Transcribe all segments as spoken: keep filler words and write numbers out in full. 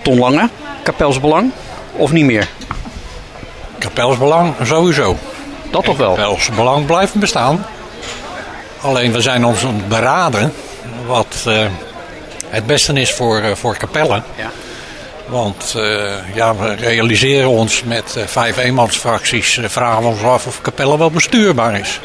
Ton Lange, Kapelsbelang of niet meer? Kapelsbelang sowieso. Dat toch wel? Kapelsbelang blijft bestaan. Alleen we zijn ons aan het beraden wat uh, het beste is voor, uh, voor Capelle. Ja. Want uh, ja, we realiseren ons met uh, vijf eenmansfracties, uh, vragen we ons af of Capelle wel bestuurbaar is.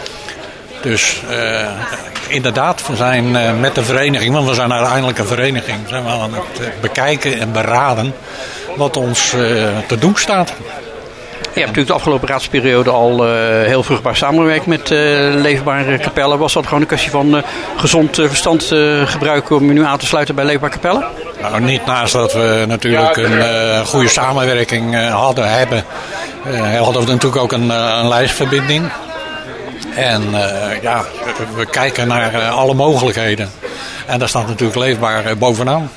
Dus uh, inderdaad, we zijn uh, met de vereniging, want we zijn uiteindelijk een vereniging, zijn we aan het uh, bekijken en beraden wat ons uh, te doen staat. Je hebt natuurlijk de afgelopen raadsperiode al uh, heel vruchtbaar samengewerkt met uh, Leefbaar Capelle. Was dat gewoon een kwestie van uh, gezond uh, verstand uh, gebruiken om je nu aan te sluiten bij Leefbaar Capelle? Nou, niet naast dat we natuurlijk een uh, goede samenwerking uh, hadden, hebben. Uh, hadden we natuurlijk ook een, uh, een lijstverbinding. En uh, ja, we kijken naar uh, alle mogelijkheden. En daar staat natuurlijk Leefbaar uh, bovenaan.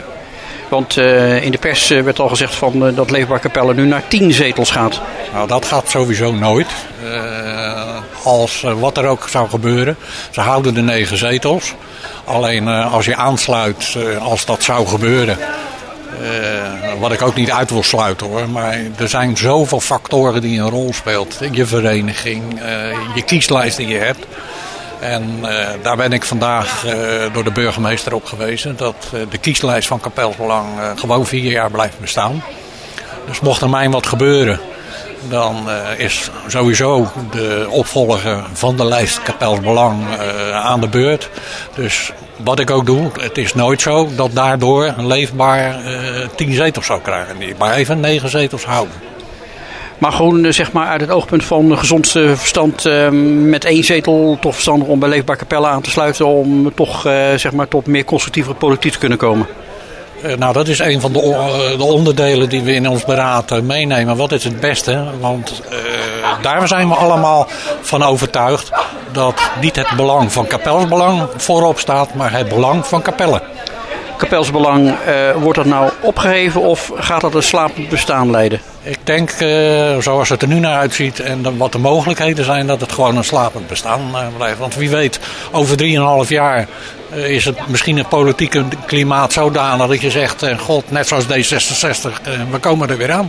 Want uh, in de pers uh, werd al gezegd van, uh, dat Leefbaar Capelle nu naar tien zetels gaat. Nou, dat gaat sowieso nooit. Uh, als uh, wat er ook zou gebeuren. Ze houden de negen zetels. Alleen uh, als je aansluit, uh, als dat zou gebeuren. Uh, wat ik ook niet uit wil sluiten hoor. Maar er zijn zoveel factoren die een rol speelt. Je vereniging, uh, je kieslijst die je hebt. En uh, daar ben ik vandaag uh, door de burgemeester op gewezen. Dat uh, de kieslijst van Kapelsbelang uh, gewoon vier jaar blijft bestaan. Dus mocht er mij wat gebeuren, dan uh, is sowieso de opvolger van de lijst Kapelsbelang uh, aan de beurt. Dus wat ik ook doe, het is nooit zo dat daardoor Leefbaar uh, tien zetels zou krijgen. Maar even negen zetels houden. Maar gewoon zeg maar uit het oogpunt van gezond verstand uh, met één zetel toch verstandig om bij Leefbaar Capelle aan te sluiten om toch uh, zeg maar tot meer constructievere politiek te kunnen komen. Uh, nou, dat is een van de, uh, de onderdelen die we in ons beraad uh, meenemen. Wat is het beste? Want uh, daar zijn we allemaal van overtuigd dat niet het belang van Kapelsbelang voorop staat, maar het belang van Capelle. Kapelsbelang, uh, wordt dat nou opgeheven of gaat dat een slapend bestaan leiden? Ik denk, uh, zoals het er nu naar uitziet en de, wat de mogelijkheden zijn, dat het gewoon een slapend bestaan uh, blijft. Want wie weet, over drieënhalf jaar uh, is het misschien het politieke klimaat zodanig dat je zegt, uh, god, net zoals D zesenzestig, uh, we komen er weer aan.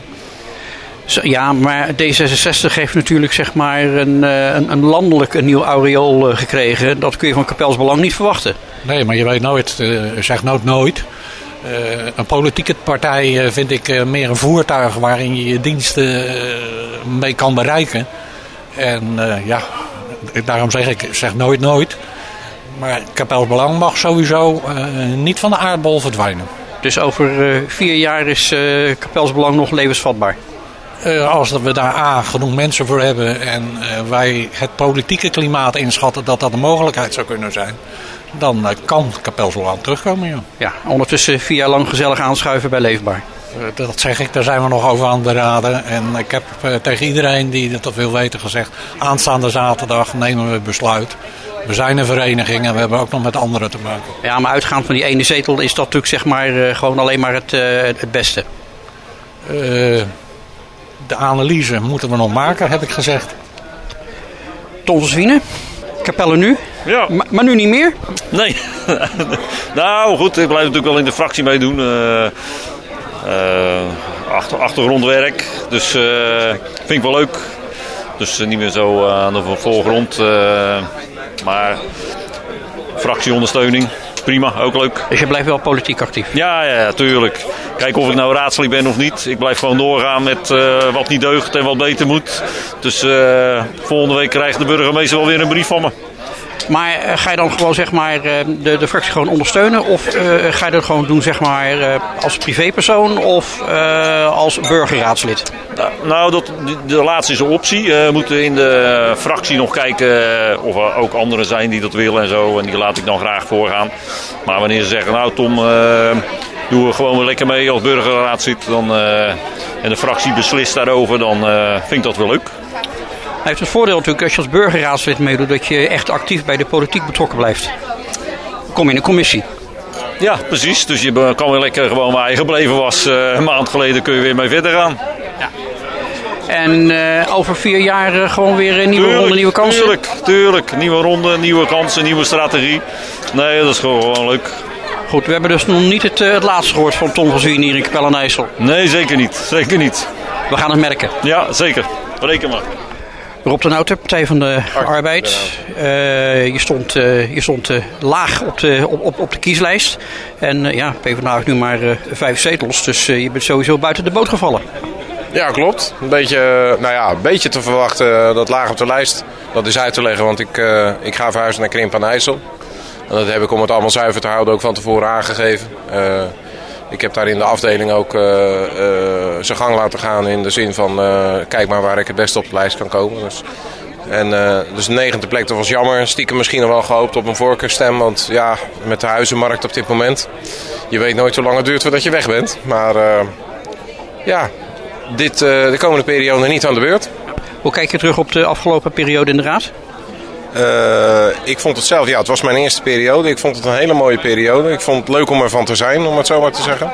Ja, maar D zesenzestig heeft natuurlijk zeg maar een, een, een landelijk een nieuw aureool gekregen. Dat kun je van Kapelsbelang niet verwachten. Nee, maar je weet nooit, uh, zeg nooit nooit. Uh, een politieke partij uh, vind ik uh, meer een voertuig waarin je je diensten uh, mee kan bereiken. En uh, ja, daarom zeg ik, zeg nooit nooit. Maar Kapelsbelang mag sowieso uh, niet van de aardbol verdwijnen. Dus over uh, vier jaar is uh, Kapelsbelang nog levensvatbaar? Uh, als we daar A, genoeg mensen voor hebben en uh, wij het politieke klimaat inschatten dat dat een mogelijkheid zou kunnen zijn, dan uh, kan Kapelsbelang terugkomen. Ja. Ja, ondertussen vier jaar lang gezellig aanschuiven bij Leefbaar. Uh, dat zeg ik, daar zijn we nog over aan het beraden. En ik heb uh, tegen iedereen die dat wil weten gezegd, aanstaande zaterdag nemen we het besluit. We zijn een vereniging en we hebben ook nog met anderen te maken. Ja, maar uitgaand van die ene zetel is dat natuurlijk zeg maar uh, gewoon alleen maar het, uh, het beste. Uh, De analyse moeten we nog maken, heb ik gezegd. Ton van Zwienen, Capelle nu. Ja. Ma- maar nu niet meer? Nee. Nou goed, ik blijf natuurlijk wel in de fractie meedoen. Uh, uh, achter, achtergrondwerk. Dus uh, vind ik wel leuk. Dus uh, niet meer zo uh, aan de voorgrond. Uh, maar fractieondersteuning. Prima, ook leuk. Dus je blijft wel politiek actief? Ja, ja, tuurlijk. Kijk of ik nou raadslid ben of niet. Ik blijf gewoon doorgaan met uh, wat niet deugt en wat beter moet. Dus uh, volgende week krijgt de burgemeester wel weer een brief van me. Maar uh, ga je dan gewoon zeg maar uh, de, de fractie gewoon ondersteunen? Of uh, ga je dat gewoon doen zeg maar uh, als privépersoon of uh, als burgerraadslid? Nou, nou dat, de laatste is een optie. We uh, moeten in de fractie nog kijken of er ook anderen zijn die dat willen en zo. En die laat ik dan graag voorgaan. Maar wanneer ze zeggen, nou Tom, uh, doe er gewoon weer lekker mee als burgerraadslid. Dan, uh, en de fractie beslist daarover, dan uh, vind ik dat wel leuk. Hij heeft het voordeel natuurlijk als je als burgerraadslid meedoet dat je echt actief bij de politiek betrokken blijft. Kom in een commissie. Ja, precies. Dus je kan weer lekker gewoon waar je gebleven was. Uh, een maand geleden kun je weer mee verder gaan. Ja. En uh, over vier jaar uh, gewoon weer een nieuwe tuurlijk, ronde, nieuwe kansen? Tuurlijk, tuurlijk. Nieuwe ronde, nieuwe kansen, nieuwe strategie. Nee, dat is gewoon leuk. Goed, we hebben dus nog niet het, uh, het laatste gehoord van Tom van Zwien hier in Capelle aan den IJssel. Nee, zeker niet. Zeker niet. We gaan het merken. Ja, zeker. Reken maar. Rob de Nouter, Partij van de Arbeid. Uh, je stond, uh, je stond uh, laag op de, op, op, op de kieslijst. En uh, ja, PvdA heeft nu maar uh, vijf zetels. Dus uh, je bent sowieso buiten de boot gevallen. Ja, klopt. Een beetje, nou ja, een beetje te verwachten dat laag op de lijst. Dat is uit te leggen, want ik, uh, ik ga verhuizen naar Krimpen aan den IJssel. En dat heb ik, om het allemaal zuiver te houden, ook van tevoren aangegeven. Uh, ik heb daar in de afdeling ook uh, uh, zijn gang laten gaan in de zin van uh, kijk maar waar ik het beste op de lijst kan komen. Dus, en uh, dus de negende plek, dat was jammer. Stiekem misschien nog wel gehoopt op een voorkeurstem. Want ja, met de huizenmarkt op dit moment, je weet nooit hoe lang het duurt voordat je weg bent. Maar uh, ja, dit, uh, de komende periode niet aan de beurt. Hoe kijk je terug op de afgelopen periode in de Raad? Uh, ik vond het zelf, ja, het was mijn eerste periode. Ik vond het een hele mooie periode. Ik vond het leuk om ervan te zijn, om het zo maar te zeggen.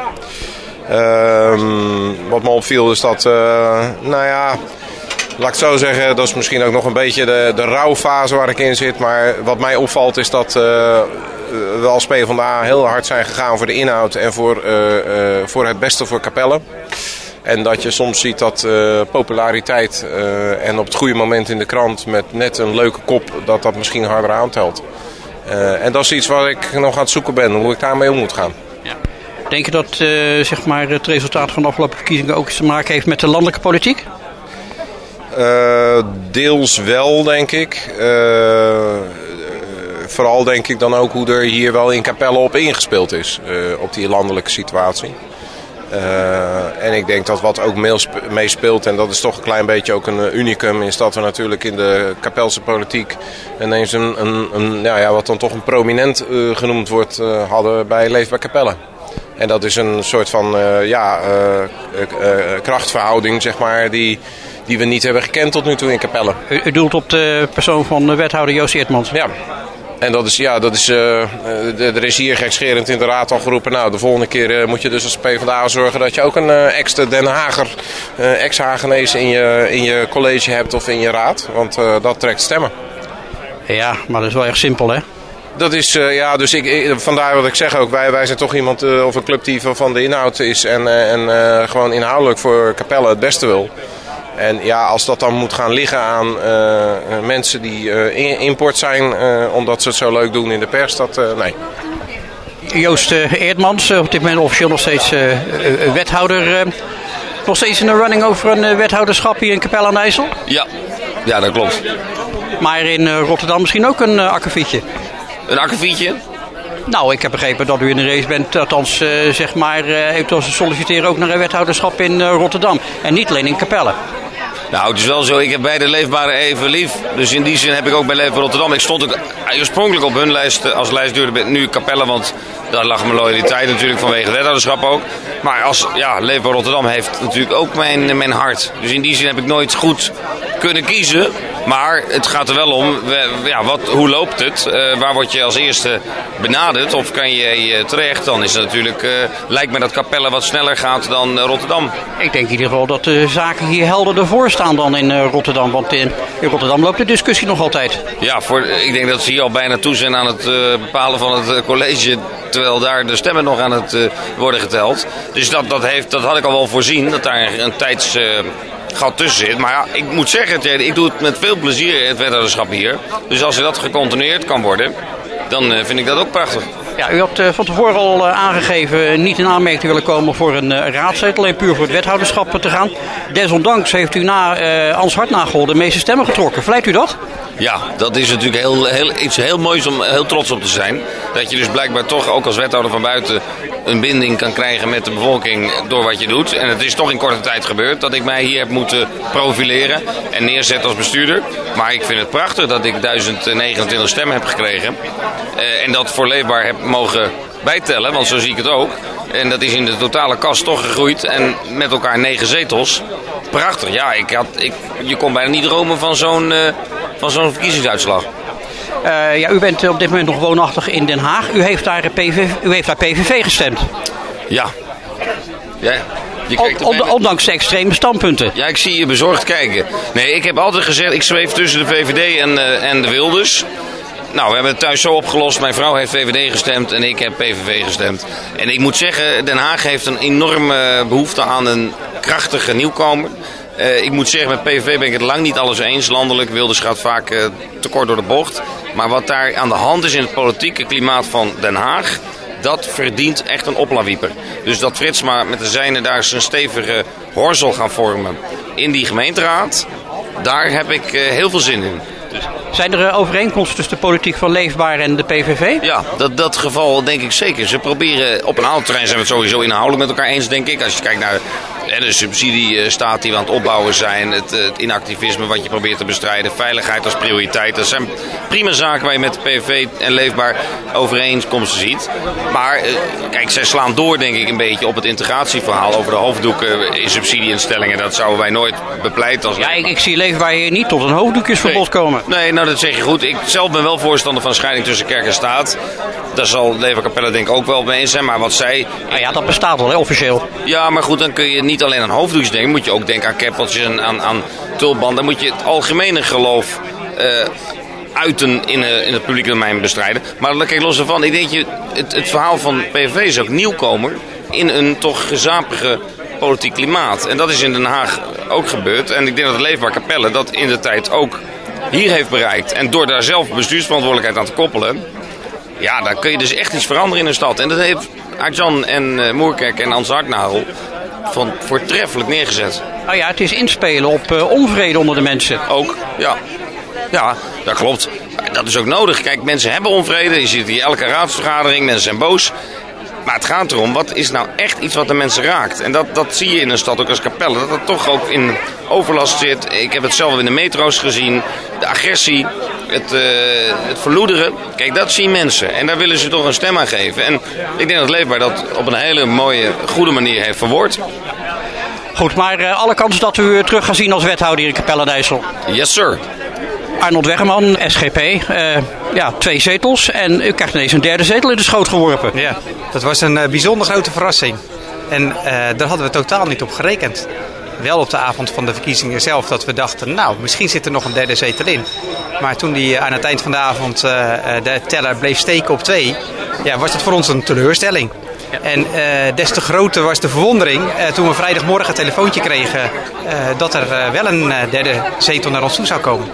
Uh, wat me opviel is dat, uh, nou ja, laat ik het zo zeggen, dat is misschien ook nog een beetje de, de rouwfase waar ik in zit. Maar wat mij opvalt is dat uh, we als PvdA heel hard zijn gegaan voor de inhoud en voor, uh, uh, voor het beste voor Capelle. En dat je soms ziet dat uh, populariteit uh, en op het goede moment in de krant met net een leuke kop, dat dat misschien harder aantelt. Uh, en dat is iets waar ik nog aan het zoeken ben, hoe ik daarmee om moet gaan. Ja. Denk je dat uh, zeg maar het resultaat van de afgelopen verkiezingen ook iets te maken heeft met de landelijke politiek? Uh, deels wel, denk ik. Uh, vooral denk ik dan ook hoe er hier wel in Capelle op ingespeeld is, uh, op die landelijke situatie. Uh, en ik denk dat wat ook meespeelt, en dat is toch een klein beetje ook een unicum, is dat we natuurlijk in de Capelse politiek ineens een, een, een nou ja, wat dan toch een prominent uh, genoemd wordt, uh, hadden bij Leefbaar Capelle. En dat is een soort van uh, ja, uh, uh, uh, krachtverhouding, zeg maar, die, die we niet hebben gekend tot nu toe in Capelle. U, u doelt op de persoon van wethouder Joost Eertmans? Ja. En dat is, ja, dat is, uh, er is hier gekscherend in de raad al geroepen, nou, de volgende keer uh, moet je dus als PvdA zorgen dat je ook een uh, ex-Den Hager, uh, ex-Hagenees in je, in je college hebt of in je raad. Want uh, dat trekt stemmen. Ja, maar dat is wel erg simpel, hè? Dat is, uh, ja, dus ik, ik, vandaar wat ik zeg ook, wij, wij zijn toch iemand uh, of een club die van de inhoud is en, uh, en uh, gewoon inhoudelijk voor Capelle het beste wil. En ja, als dat dan moet gaan liggen aan uh, mensen die uh, in, import zijn, uh, omdat ze het zo leuk doen in de pers, dat uh, nee. Joost uh, Eertmans, uh, op dit moment officieel nog steeds uh, uh, wethouder. Uh, nog steeds in de running over een uh, wethouderschap hier in Capelle aan den IJssel? Ja, ja, dat klopt. Maar in uh, Rotterdam misschien ook een uh, akkefietje? Een akkefietje? Nou, ik heb begrepen dat u in de race bent, althans uh, zeg maar, uh, eventueel solliciteren ook naar een wethouderschap in uh, Rotterdam. En niet alleen in Capelle. Nou, het is wel zo, ik heb beide Leefbare even lief. Dus in die zin heb ik ook bij Leefbaar Rotterdam. Ik stond ook oorspronkelijk op hun lijst als lijstduurder, nu Capelle, want daar lag mijn loyaliteit natuurlijk vanwege het wethouderschap ook. Maar als, ja, Leefbaar Rotterdam heeft natuurlijk ook mijn, mijn hart. Dus in die zin heb ik nooit goed kunnen kiezen. Maar het gaat er wel om, ja, wat, hoe loopt het? Uh, waar word je als eerste benaderd? Of kan je uh, terecht? Dan is het natuurlijk, uh, lijkt me dat Capelle wat sneller gaat dan uh, Rotterdam. Ik denk in ieder geval dat de zaken hier helderder voor staan dan in uh, Rotterdam. Want in, in Rotterdam loopt de discussie nog altijd. Ja, voor, ik denk dat ze hier al bijna toe zijn aan het uh, bepalen van het uh, college. Terwijl daar de stemmen nog aan het uh, worden geteld. Dus dat, dat, heeft, dat had ik al wel voorzien. Dat daar een tijds... Uh, gat tussen zit. Maar ja, ik moet zeggen, ik doe het met veel plezier, het wethouderschap hier. Dus als er dat gecontinueerd kan worden, dan vind ik dat ook prachtig. Ja, u had uh, van tevoren al uh, aangegeven niet in aanmerking te willen komen voor een uh, raadzetel, alleen puur voor het wethouderschap te gaan. Desondanks heeft u na uh, Ans Hartnagel de meeste stemmen getrokken. Vlijt u dat? Ja, dat is natuurlijk heel, heel, iets heel moois om heel trots op te zijn. Dat je dus blijkbaar toch ook als wethouder van buiten een binding kan krijgen met de bevolking door wat je doet. En het is toch in korte tijd gebeurd dat ik mij hier heb moeten profileren en neerzetten als bestuurder. Maar ik vind het prachtig dat ik duizend negenentwintig stemmen heb gekregen. Uh, en dat voor Leefbaar heb mogen bijtellen, want zo zie ik het ook. En dat is in de totale kast toch gegroeid. En met elkaar negen zetels. Prachtig, ja. Ik had, ik, je kon bijna niet dromen van zo'n, uh, van zo'n verkiezingsuitslag. Uh, ja, u bent op dit moment nog woonachtig in Den Haag. U heeft daar, P V V, u heeft daar P V V gestemd. Ja. Ja. On, ondanks de extreme standpunten. Ja, ik zie je bezorgd kijken. Nee, ik heb altijd gezegd, ik zweef tussen de V V D en, uh, en de Wilders. nou, we hebben het thuis zo opgelost. Mijn vrouw heeft V V D gestemd en ik heb P V V gestemd. En ik moet zeggen, Den Haag heeft een enorme behoefte aan een krachtige nieuwkomer. Uh, ik moet zeggen, met P V V ben ik het lang niet alles eens. Landelijk, Wilders gaat vaak uh, te kort door de bocht. Maar wat daar aan de hand is in het politieke klimaat van Den Haag, dat verdient echt een oplawieper. Dus dat Fritsma met de zijne daar zijn stevige horsel gaan vormen in die gemeenteraad, daar heb ik uh, heel veel zin in. Dus zijn er uh, overeenkomsten tussen de politiek van Leefbaar en de P V V? Ja, dat, dat geval denk ik zeker. Ze proberen, op een aantal terreinen zijn we het sowieso inhoudelijk met elkaar eens, denk ik. Als je kijkt naar de subsidiestaat die we aan het opbouwen zijn, het, het inactivisme wat je probeert te bestrijden, veiligheid als prioriteit. Dat zijn prima zaken waar je met de P V V en Leefbaar overeenkomsten ziet. Maar kijk, zij slaan door denk ik een beetje op het integratieverhaal over de hoofddoeken in subsidieinstellingen. Dat zouden wij nooit bepleiten als Ja, ik, ik zie Leefbaar hier niet tot een hoofddoekjesverbod nee. komen. Nee, nou dat zeg je goed. Ik zelf ben wel voorstander van scheiding tussen kerk en staat. Daar zal Leefbaar Capelle denk ik ook wel mee eens zijn. Maar wat zij... Nou ja, dat bestaat wel, hè, officieel. Ja, maar goed, dan kun je niet alleen aan hoofddoekjes denken. Moet je ook denken aan keppeltjes en aan, aan tulbanden. Dan moet je het algemene geloof uh, uiten in, uh, in het publieke domein bestrijden. Maar kijk, los ervan. Ik denk je, het, het verhaal van P V V is ook nieuwkomer in een toch gezapige politiek klimaat. En dat is in Den Haag ook gebeurd. En ik denk dat de Leefbaar Capelle dat in de tijd ook hier heeft bereikt. En door daar zelf bestuursverantwoordelijkheid aan te koppelen, ja, dan kun je dus echt iets veranderen in een stad. En dat heeft Arjan en uh, Moerkerk en Ans Haknagel van voortreffelijk neergezet. Nou ja, het is inspelen op uh, onvrede onder de mensen. Ook, ja. Ja, dat klopt. Dat is ook nodig. Kijk, mensen hebben onvrede. Je ziet hier elke raadsvergadering, mensen zijn boos. Maar het gaat erom, wat is nou echt iets wat de mensen raakt? En dat, dat zie je in een stad ook als Capelle. Dat het toch ook in overlast zit. Ik heb het zelf in de metro's gezien. De agressie, het, uh, het verloederen. Kijk, dat zien mensen. En daar willen ze toch een stem aan geven. En ik denk dat Leefbaar dat op een hele mooie, goede manier heeft verwoord. Goed, maar uh, alle kans dat u terug gaan zien als wethouder hier in Capelle-Dijssel. Yes, sir. Arnold Weggerman, S G P, uh, ja, twee zetels en u krijgt ineens een derde zetel in de schoot geworpen. Ja, dat was een uh, bijzonder grote verrassing. En uh, daar hadden we totaal niet op gerekend. Wel op de avond van de verkiezingen zelf dat we dachten, nou, misschien zit er nog een derde zetel in. Maar toen die uh, aan het eind van de avond uh, de teller bleef steken op twee, ja, was dat voor ons een teleurstelling. Ja. En uh, des te groter was de verwondering uh, toen we vrijdagmorgen een telefoontje kregen uh, dat er uh, wel een uh, derde zetel naar ons toe zou komen.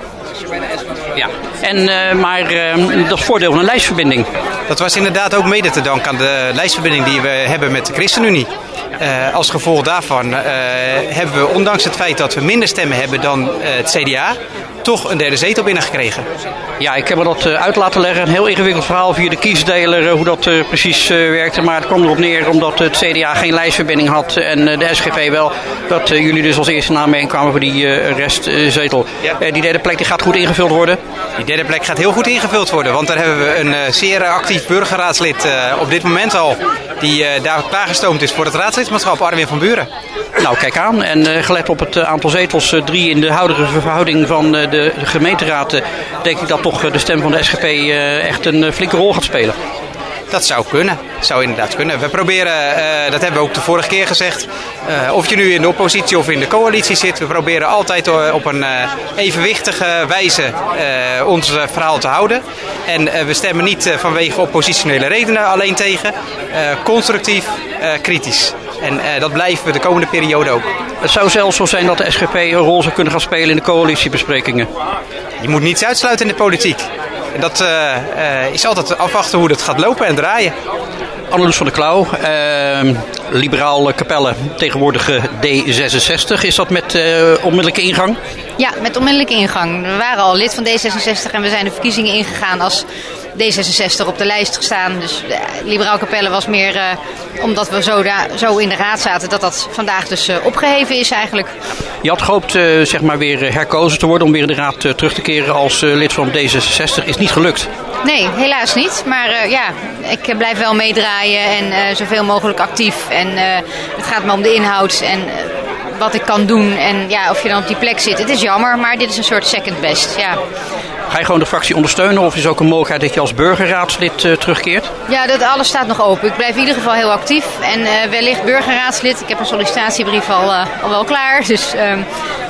Ja, en, uh, maar uh, dat is voordeel van een lijstverbinding. Dat was inderdaad ook mede te danken aan de lijstverbinding die we hebben met de ChristenUnie. Uh, als gevolg daarvan uh, hebben we, ondanks het feit dat we minder stemmen hebben dan uh, het C D A, toch een derde zetel binnengekregen. Ja, ik heb me dat uh, uit laten leggen. Een heel ingewikkeld verhaal via de kiesdeler, uh, hoe dat uh, precies uh, werkte. Maar het kwam erop neer omdat het C D A geen lijstverbinding had en uh, de S G P wel. Dat uh, jullie dus als eerste naam meekwamen voor die uh, restzetel. Uh, ja. uh, die derde plek die gaat goed ingevuld worden? Die derde plek gaat heel goed ingevuld worden. Want daar hebben we een uh, zeer actief burgerraadslid uh, op dit moment al. Die uh, daar klaargestoomd is voor het raadslidmaatschap, Arwin van Buren. Nou, kijk aan. En uh, gelet op het uh, aantal zetels, uh, drie in de huidige verhouding van uh, de, de gemeenteraad, uh, denk ik dat toch uh, de stem van de S G P uh, echt een uh, flinke rol gaat spelen. Dat zou kunnen. Dat zou inderdaad kunnen. We proberen, uh, dat hebben we ook de vorige keer gezegd, uh, of je nu in de oppositie of in de coalitie zit, we proberen altijd uh, op een uh, evenwichtige wijze uh, ons uh, verhaal te houden. En uh, we stemmen niet uh, vanwege oppositionele redenen alleen tegen, uh, constructief, uh, kritisch. En uh, dat blijven we de komende periode ook. Het zou zelfs zo zijn dat de S G P een rol zou kunnen gaan spelen in de coalitiebesprekingen. Je moet niets uitsluiten in de politiek. En dat uh, uh, is altijd afwachten hoe dat gaat lopen en draaien. Anneloes van der Klauw, uh, liberaal Capelle, tegenwoordige D zesenzestig. Is dat met uh, onmiddellijke ingang? Ja, met onmiddellijke ingang. We waren al lid van D zesenzestig en we zijn de verkiezingen ingegaan als D zesenzestig op de lijst gestaan. Dus uh, liberaal Capelle was meer uh, omdat we zo, da- zo in de raad zaten dat dat vandaag dus uh, opgeheven is eigenlijk. Je had gehoopt uh, zeg maar weer herkozen te worden om weer in de raad uh, terug te keren als uh, lid van D zesenzestig. Is niet gelukt? Nee, helaas niet. Maar uh, ja, ik blijf wel meedraaien en uh, zoveel mogelijk actief. En uh, het gaat me om de inhoud en uh, wat ik kan doen. En ja, of je dan op die plek zit. Het is jammer, maar dit is een soort second best. Ja. Ga je gewoon de fractie ondersteunen of is er ook een mogelijkheid dat je als burgerraadslid uh, terugkeert? Ja, dat alles staat nog open. Ik blijf in ieder geval heel actief en uh, wellicht burgerraadslid. Ik heb een sollicitatiebrief al, uh, al wel klaar. Dus uh,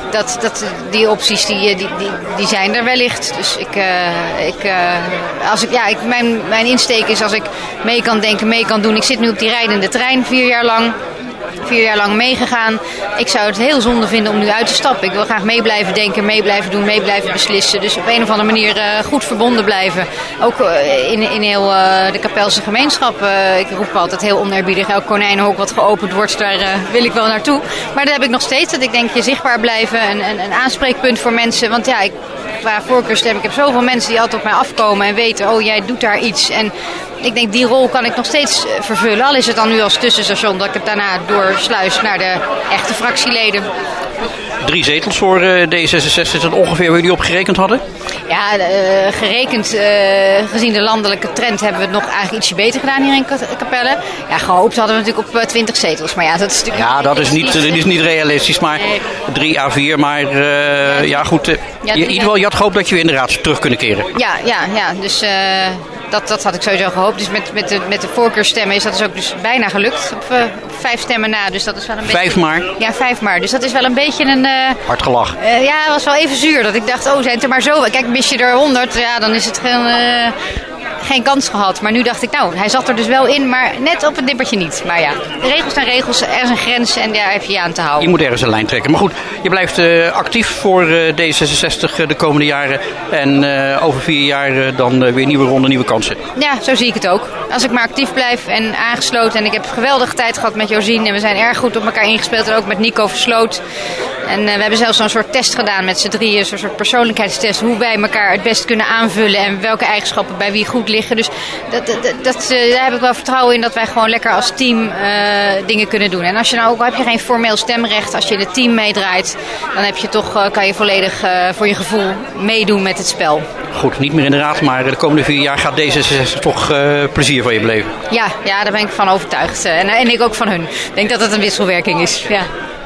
dat, dat, die opties die, die, die, die zijn er wellicht. Dus ik, uh, ik, uh, als ik, ja, ik, mijn, mijn insteek is als ik mee kan denken, mee kan doen. Ik zit nu op die rijdende trein vier jaar lang. Vier jaar lang meegegaan. Ik zou het heel zonde vinden om nu uit te stappen. Ik wil graag mee blijven denken, mee blijven doen, mee blijven beslissen. Dus op een of andere manier uh, goed verbonden blijven. Ook uh, in, in heel uh, de Kapelse gemeenschap. Uh, ik roep altijd heel oneerbiedig. Elk konijnenhok wat geopend wordt, daar uh, wil ik wel naartoe. Maar dat heb ik nog steeds. Dat ik denk, je zichtbaar blijven. Een, een, een aanspreekpunt voor mensen. Want ja, ik, qua voorkeurstem, ik heb zoveel mensen die altijd op mij afkomen en weten, oh, jij doet daar iets. En ik denk, die rol kan ik nog steeds vervullen. Al is het dan nu als tussenstation dat ik het daarna doorsluis naar de echte fractieleden. Drie zetels voor D zesenzestig, is dat ongeveer waar jullie op gerekend hadden? Ja, uh, gerekend uh, gezien de landelijke trend hebben we het nog eigenlijk ietsje beter gedaan hier in Capelle. Ja, gehoopt hadden we natuurlijk op twintig zetels. Maar ja, dat is natuurlijk ja, dat is niet, dat is niet realistisch. Maar drie à vier. Maar uh, ja, goed. Uh, ja, in ieder geval, je had gehoopt dat je weer in de raad terug kunnen keren. Ja, ja, ja. Dus uh, dat, dat had ik sowieso gehoopt. Dus met, met, de, met de voorkeurstemmen is dat dus ook dus bijna gelukt. Op, uh, op vijf stemmen na. Dus dat is wel een beetje... Vijf maar? Ja, vijf maar. Dus dat is wel een beetje een... Uh, hard gelach. Uh, ja, het was wel even zuur. Dat ik dacht, oh, zijn het er maar zo... Kijk, mis je er honderd, ja, dan is het geen, uh, geen kans gehad. Maar nu dacht ik, nou, hij zat er dus wel in, maar net op het nippertje niet. Maar ja, de regels zijn regels, er is een grens en daar heb je je aan te houden. Je moet ergens een lijn trekken. Maar goed, je blijft uh, actief voor uh, D zesenzestig uh, de komende jaren. En uh, over vier jaar uh, dan uh, weer nieuwe ronde, nieuwe kansen. Ja, zo zie ik het ook. Als ik maar actief blijf en aangesloten. En ik heb een geweldige tijd gehad met Josien. En we zijn erg goed op elkaar ingespeeld. En ook met Nico Versloot. En uh, we hebben zelfs zo'n soort test gedaan met z'n drieën. Zo'n soort persoonlijkheidstest. Hoe wij elkaar het best kunnen aanvullen. En welke eigenschappen bij wie goed liggen. Dus dat, dat, dat, uh, daar heb ik wel vertrouwen in dat wij gewoon lekker als team uh, dingen kunnen doen. En als je nou ook heb je geen formeel stemrecht. Als je in het team meedraait. Dan heb je toch, uh, kan je volledig uh, voor je gevoel meedoen met het spel. Goed, niet meer in de raad. Maar de komende vier jaar gaat D zesenzestig toch uh, plezier van je beleven. Ja, ja, daar ben ik van overtuigd. En, en ik ook van hun. Ik denk dat het een wisselwerking is. Ja.